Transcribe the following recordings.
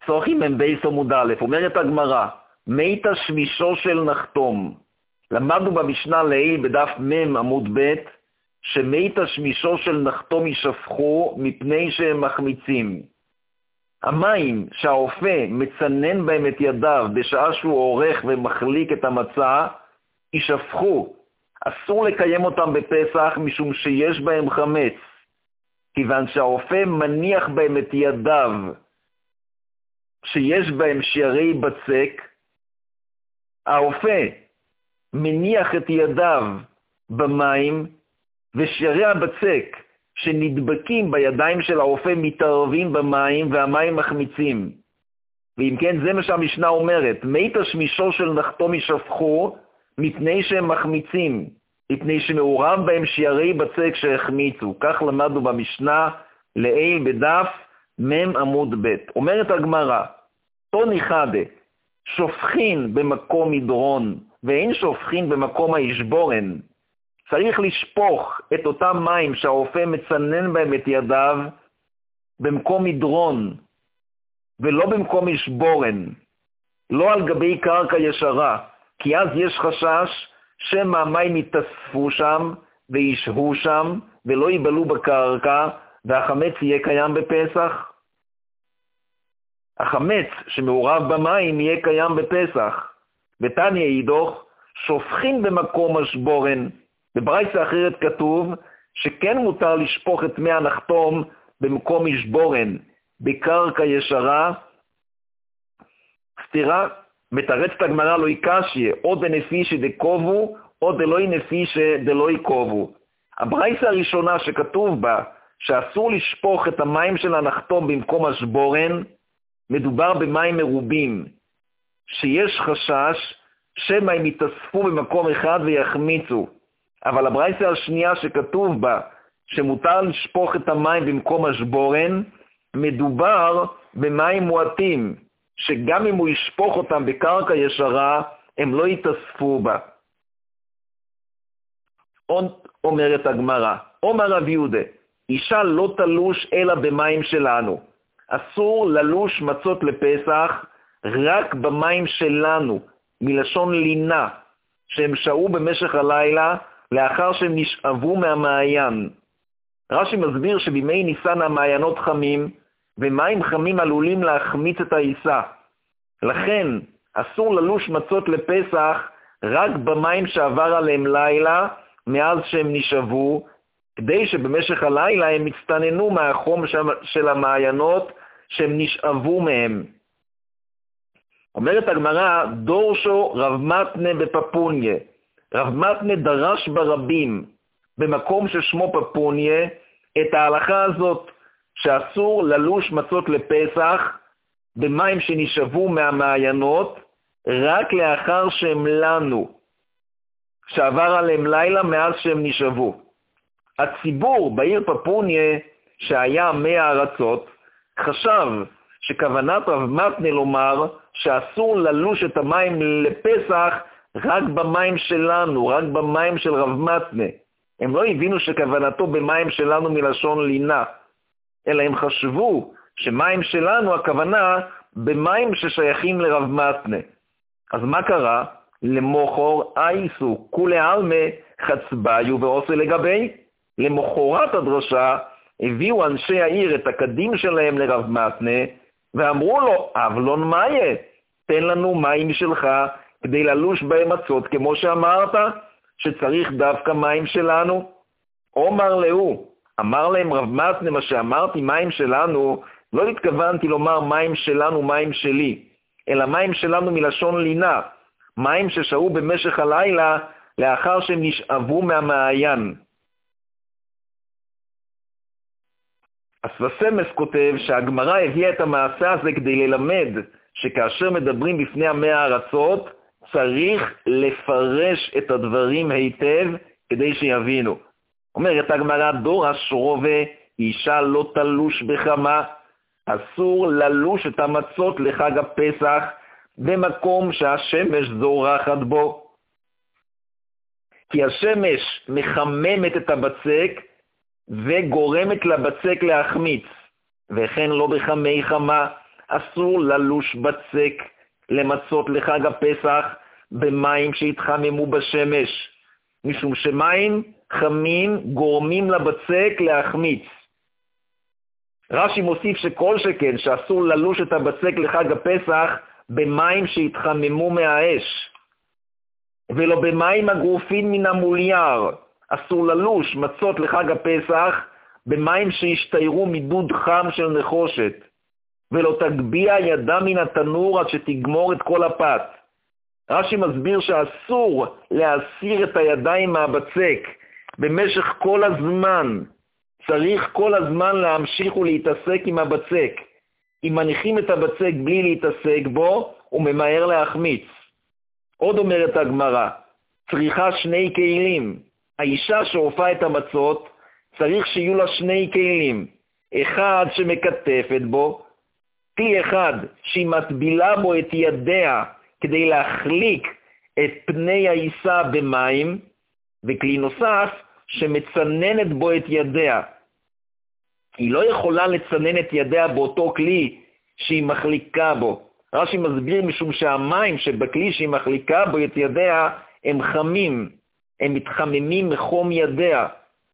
צורכים מבייס עמוד א', אומרת הגמרא, מיתה שמישו של נחתום. למדנו במשנה לעיל בדף מ' עמוד ב', שמיתה שמישו של נחתום ישפכו מפני שהם מחמיצים. המים שהאופה מצנן בהם את ידיו בשעה שהוא עורך ומחליק את המצה, ישפכו. אסור לקיים אותם בפסח משום שיש בהם חמץ, כיוון שהאופה מניח בהם את ידיו שיש בהם שערי בצק. האופה מניח את ידיו במים, ושערי הבצק שנדבקים בידיים של האופה מתערבים במים והמים מחמיצים. ואם כן, זה מה שהמשנה אומרת, מיתה שמישו של נחתום ישפכו מפני שהם מחמיצים, מפני שמעורב בהם שערי בצק שהחמיצו. כך למדנו במשנה לעיל בדף מ' עמוד ב'. אומרת הגמרא, תוני חדה, שופכין במקום מדרון ואין שופכין במקום הישבורן. צריך לשפוך את אותם מים שהאופה מצנן בהם את ידיו במקום מדרון ולא במקום ישבורן, לא על גבי קרקע ישרה, כי אז יש חשש שמא המים יתאספו שם וישהו שם ולא ייבלו בקרקע והחמץ יהיה קיים בפסח. החמץ שמעורב במים יהיה קיים בפסח. ותניא אידוך, שופכין במקום השבורן. בברייתא אחרת כתוב שכן מותר לשפוך את מי הנחתום במקום ישבורן, בקרקע ישרה. סתירה, מתרצת הגמרא לא יקשיה, או דנפישי דקובו, או דלוי נפישי דלוי קובו. הברייתא הראשונה שכתוב בה שאסור לשפוך את המים של הנחתום במקום השבורן, מדובר במים מרובים, שיש חשש שמא הם יתאספו במקום אחד ויחמיצו. אבל הברייתא השנייה שכתוב בה שמותר לשפוך את המים במקום השבורן, מדובר במים מועטים, שגם אם הוא ישפוך אותם בקרקע ישרה, הם לא יתאספו בה. אומרת הגמרא, אומר רב יהודה, אישה לא תלוש אלא במים שלנו. אסור ללוש מצות לפסח רק במים שלנו, מלשון לינה, שהם שהו במשך הלילה לאחר שהם נשאבו מהמעיין. רש"י מסביר שבימי ניסן המעיינות חמים, ומים חמים עלולים להחמיץ את העיסה. לכן אסור ללוש מצות לפסח רק במים שעבר עליהם לילה מאז שהם נשאבו, כדי שבמשך הלילה הם מצטננו מהחום של המעיינות שהם נשאבו מהם. אומרת הגמרא, דורשו רב מתנה בפפוניה. רב מתנה דרש ברבים במקום ששמו פפוניה את ההלכה הזאת שאסור ללוש מצות לפסח במים שנשאבו מהמעיינות רק לאחר שהם לנו, שעבר עליהם לילה מאז שהם נשאבו. הציבור בעיר פפוניה שהיה 100 ארצות חשב שכוונת רב מתנה לומר שאסור ללוש את המים לפסח רק במים שלנו, רק במים של רב מתנה. הם לא הבינו שכוונתו במים שלנו מלשון לינה, אלא הם חשבו שמים שלנו הכוונה במים ששייכים לרב מתנה. אז מה קרה? למוחור אייסו כולי עלמה חצביו ועושה לגבי. למחרת הדרשה הביאו אנשי העיר את הקדים שלהם לרב מתנה ואמרו לו, אבלון מאיה, תן לנו מים שלך כדי ללוש בהם מצות כמו שאמרת שצריך דווקא מים שלנו. אומר לו, אמר להם רב מתנה, מה שאמרתי מים שלנו, לא התכוונתי לומר מים שלנו, מים שלי, אלא מים שלנו מלשון לינה, מים ששהו במשך הלילה לאחר שהם נשאבו מהמעיין. הסבסמס כותב שהגמרא הביאה את המעשה הזה כדי ללמד שכאשר מדברים בפני 100 ארצות, צריך לפרש את הדברים היטב כדי שיבינו. אומרת הגמרא, דור השרובה, אישה לא תלוש בחמה, אסור ללוש את המצות לחג הפסח במקום שהשמש זורחת בו. כי השמש מחממת את הבצק וגורמת לבצק להחמיץ, וכן לא בחמי חמה, אסור ללוש בצק למצות לחג הפסח במים שהתחממו בשמש, משום שמים חמים גורמים לבצק להחמיץ. רש"י מוסיף שכל שכן שאסור ללוש את הבצק לחג הפסח במים שהתחממו מהאש, ולא במים הגרופים מן המולייר. אסור ללוש מצות לחג הפסח במים שהשתיירו מדוד חם של נחושת, ולא תגביע ידה מן התנור עד שתגמור את כל הפת. רש"י מסביר שאסור להסיר את הידיים מהבצק במשך כל הזמן. צריך כל הזמן להמשיך ולהתעסק עם הבצק. אם מניחים את הבצק בלי להתעסק בו, הוא ממהר להחמיץ. עוד אומרת הגמרא, צריכה שני כלים. האישה שעופה את המצות, צריך שיהיו לה שני כלים. אחד שמקטפת בו, כלי אחד שהיא מטבילה בו את ידיה כדי להחליק את פני העיסה במים, וכלי נוסף שמצננת בו את ידיה. היא לא יכולה לצנן את ידיה באותו כלי שהיא מחליקה בו. רש"י מסביר משום שהמים שבכלי שהיא מחליקה בו את ידיה הם חמים, הם מתחממים מחום ידיה.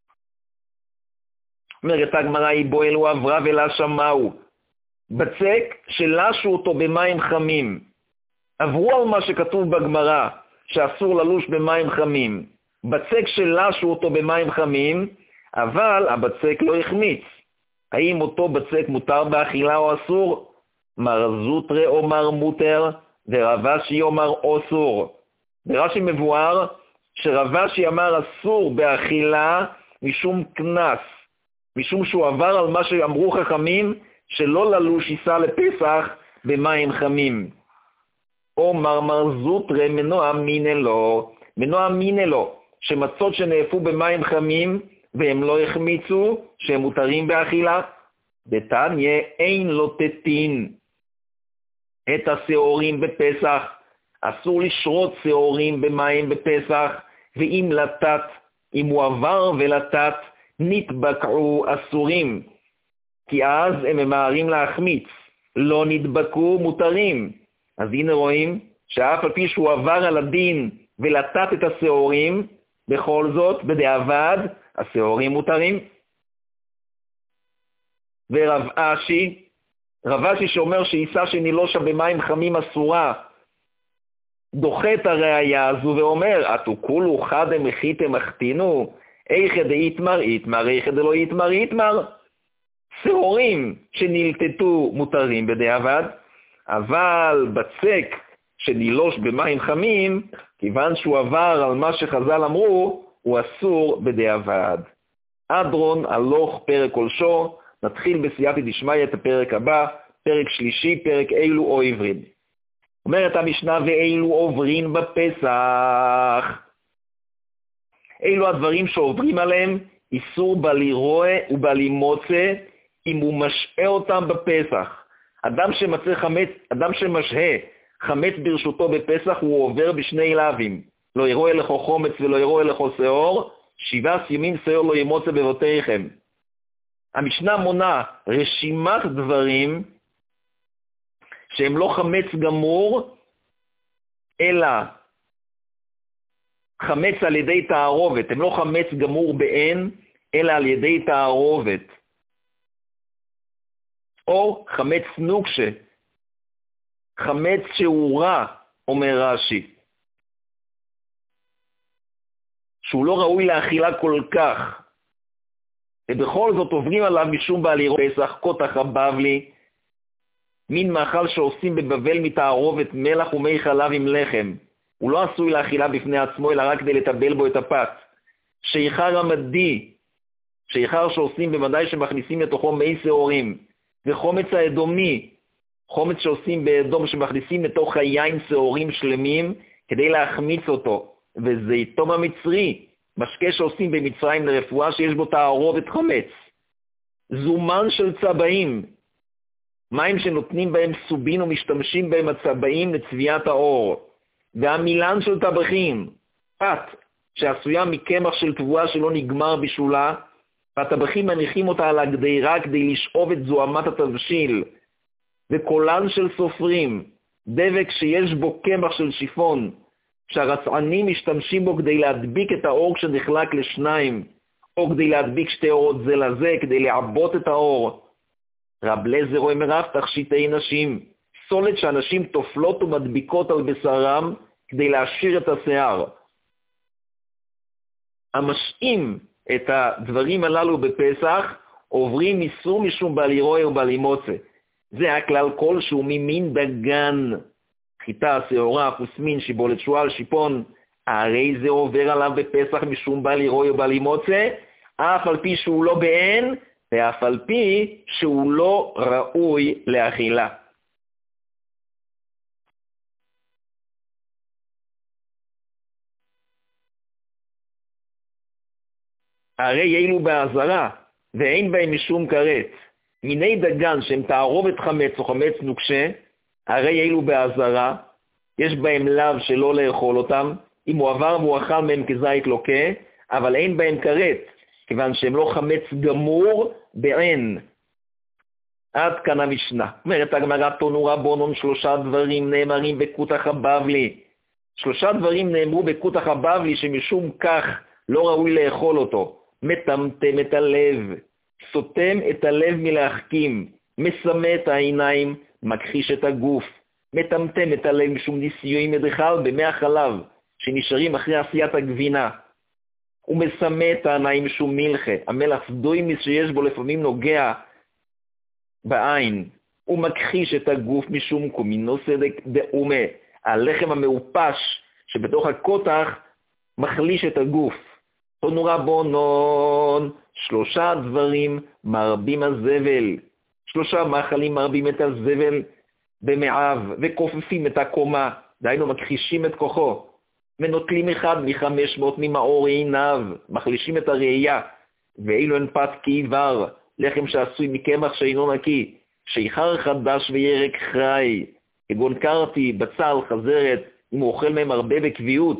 אומרת הגמרא, בו אלו עברה ולה שמעו. בצק שלשו אותו במים חמים. עברו על מה שכתוב בגמרא, שאסור ללוש במים חמים. בצק שלשו אותו במים חמים, אבל הבצק לא החמיץ. האם אותו בצק מותר באכילה או אסור? מר זוטרה אומר מותר, ורבשי אומר אסור. ברש"י מבואר שרבשי אמר אסור באכילה משום כנס, משום שהוא עבר על מה שאמרו חכמים, שלא ללוש עיסה לפסח במים חמים. אומר מר זוטרה מנוע מינה לו, מנוע מינה לו, שמצות שנאפו במים חמים והם לא החמיצו, שהם מותרים באכילה. דתניא אין לו תתין את השעורים בפסח. אסור לשרות שעורים במים בפסח, ואם לטת, אם הוא עבר ולטת, נתבקעו אסורים, כי אז הם ממהרים להחמיץ. לא נדבקו מותרים. אז הנה רואים שאף על פי שהוא עבר על הדין ולטת את השעורים, בכל זאת בדיעבד השעורים מותרים. ורב אשי שאומר שעיסה שנילושה במים חמים אסורה, דוחה את הראייה הזו ואומר, אתו כולו חדם מחיתם החתינו, איכא דאיתמר איתמר, איכא דלא איתמר איתמר. שעורים שנלטטו מותרים בדיעבד, אבל בצק שנילוש במים חמים, כיוון שהוא עבר על מה שחז"ל אמרו, הוא אסור בדיעבד. אדרון הלוך פרק כלשו. נתחיל בסייעתא דשמיא את הפרק הבא, פרק שלישי, פרק אילו או עברין. אומרת המשנה, ואילו עוברין בפסח. אלו הדברים שעוברים עליהם איסור בלירואה ובלימוצה, אם הוא משעה אותם בפסח. אדם שמשהה חמץ ברשותו בפסח, הוא עובר בשני לאווים. לא ירואה לכו חומץ ולא ירואה לכו שאור, 7 ימים שאור לא ימוצה בבותיכם. המשנה מונה רשימת דברים שהם לא חמץ גמור, אלא חמץ על ידי תערובת. הם לא חמץ גמור בעין, אלא על ידי תערובת. או חמץ נוקשה, חמץ שהוא רע, אומר רש"י, שהוא לא ראוי לאכילה כל כך, ובכל זאת עוברים עליו משום בעלירו פסח, קוטח הבבלי, מין מאכל שעושים בבבל מתערובת מלח ומי חלב עם לחם. הוא לא עשוי לאכילה בפני עצמו, אלא רק כדי לטבל בו את הפת. שיכר המדי, שיכר שעושים במדי שמכניסים לתוכו מי שעורים. וחומץ האדומי, חומץ שעושים באדום שמכניסים לתוך היין שעורים שלמים כדי להחמיץ אותו. וזיתום המצרי, משקה שעושים במצרים לרפואה שיש בו תערובת חומץ. זומן של צבעים, מים שנותנים בהם סובין ומשתמשים בהם הצבעים לצביעת האור. והמילן של טבחים, פת שעשויה מקמח של תבואה שלא נגמר בשולה, והטבחים מניחים אותה על הגדירה כדי לשאוב את זוהמת התבשיל. וקולן של סופרים, דבק שיש בו קמח של שיפון, שהרצענים משתמשים בו כדי להדביק את האור כשנחלק לשניים, או כדי להדביק שתי אורות זה לזה, כדי לעבות את האור. רב לזר אומר אף תכשיטי נשים, סולת שאנשים תופלות ומדביקות על בשרם כדי להשאיר את השיער. המשאים את הדברים הללו בפסח עוברים איסור משום בעלי רועה או בעלי מוצא. זה הכלל כלשהו ממין דגן, חיטה, שעורה, חוסמין, שיבולת, שועל, שיפון, הרי זה עובר עליו בפסח משום בעלי רועה או בעלי מוצא, אף על פי שהוא לא בעין, ואף על פי שהוא לא ראוי לאכילה. הרי אלו בעזרה, ואין בהם משום כרת. מיני דגן שהם תערובת חמץ או חמץ נוקשה, הרי אלו בעזרה, יש בהם לאו שלא לאכול אותם, אם הוא עבר והוא אכל מהם כזית לוקה, אבל אין בהם כרת, כיוון שהם לא חמץ גמור בעין. עד כאן המשנה. אומרת הגמרא תנו רבונן, 3 דברים נאמרים בקותח הבבלי. 3 דברים נאמרו בקותח הבבלי שמשום כך לא ראוי לאכול אותו. מטמטם את הלב, סותם את הלב מלהחכים, מסמא את העיניים, מכחיש את הגוף. מטמטם את הלב משום ניסיוי מדחל במי החלב שנשארים אחרי עשיית הגבינה. הוא מסמא את העיניים משום מלחה, המלח סדוימיס שיש בו לפעמים נוגע בעין. הוא מכחיש את הגוף משום קומינו סדק דאומה, הלחם המאופש שבתוך הקותח מחליש את הגוף. תנו רבונן, 3 דברים מרבים הזבל, 3 מאכלים מרבים את הזבל במעב, וכופפים את הקומה, דהיינו מכחישים את כוחו, ונוטלים 1 מ-500 ממאור עיניו, מחלישים את הראייה, ואילו הן פת כעיוור, לחם שעשוי מקמח שאינו נקי, שיכר חדש וירק חי, כגון קרתי, בצל, חזרת, אם הוא אוכל מהם הרבה בקביעות.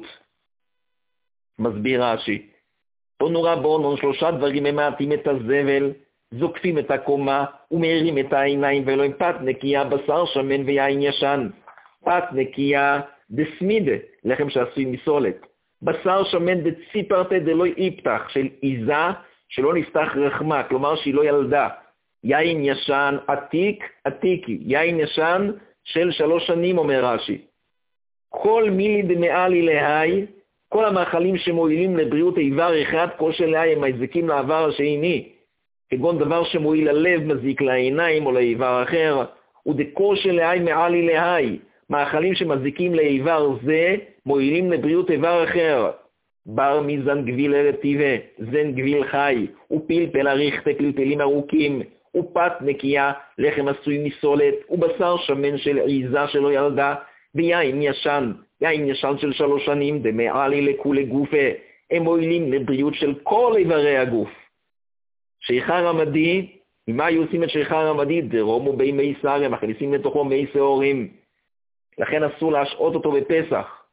מסביר רש"י, תנו רבונן, 3 דברים ממעטים את הזבל, זוקפים את הקומה ומאירים את העיניים, ולא עם פת נקייה, בשר שמן ויין ישן. פת נקייה דסמידה, לחם שעשוי מסולת. בשר שמן דציפרתא דלא יפתח, של עיזה שלא נפתח רחמה, כלומר שהיא לא ילדה. יין ישן עתיקי, יין ישן של 3 שנים, אומר רש"י. כל מילי דמעלי להי, כל המאכלים שמועילים לבריאות איבר אחד, כל שלהי הם מזיקים לעבר השני, כגון דבר שמועיל ללב מזיק לעיניים או לאיבר אחר, ודקור שלהי מעלי להי, מאכלים שמזיקים לאיבר זה, מועילים לבריאות איבר אחר. בר מזן גביל רטיבה, זן גביל חי, ופלפל אריכתה, פלפלים ארוכים, ופת נקייה, לחם עשוי מסולת, ובשר שמן של עיזה שלא ילדה, ויין ישן, יין ישן של 3 שנים, דמעלי לכולי גופה, הם מועילים לבריאות של כל איברי הגוף. שיכר עמדי, ממה היו עושים את שיכר עמדי? דרומו בי מי שר, הם מכניסים לתוכו מי שעורים. לכן אסור להשעות אותו בפסח.